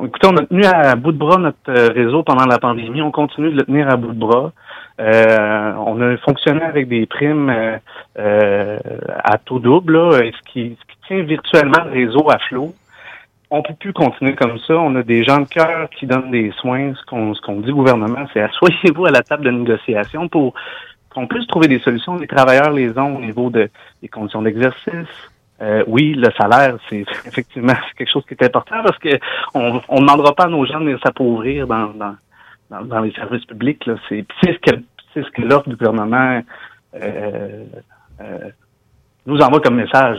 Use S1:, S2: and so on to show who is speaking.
S1: Écoutez, on a tenu à bout de bras notre réseau pendant la pandémie. On continue de le tenir à bout de bras. On a fonctionné avec des primes à taux double, là, ce qui tient virtuellement le réseau à flot. On peut plus continuer comme ça. On a des gens de cœur qui donnent des soins. Ce qu'on dit au gouvernement, c'est asseyez-vous à la table de négociation pour qu'on puisse trouver des solutions. Les travailleurs les ont au niveau des conditions d'exercice. Oui, le salaire, c'est effectivement c'est quelque chose qui est important parce que on demandera pas à nos gens de venir s'appauvrir dans les services publics. Là. C'est ce que l'offre du gouvernement nous envoie comme message.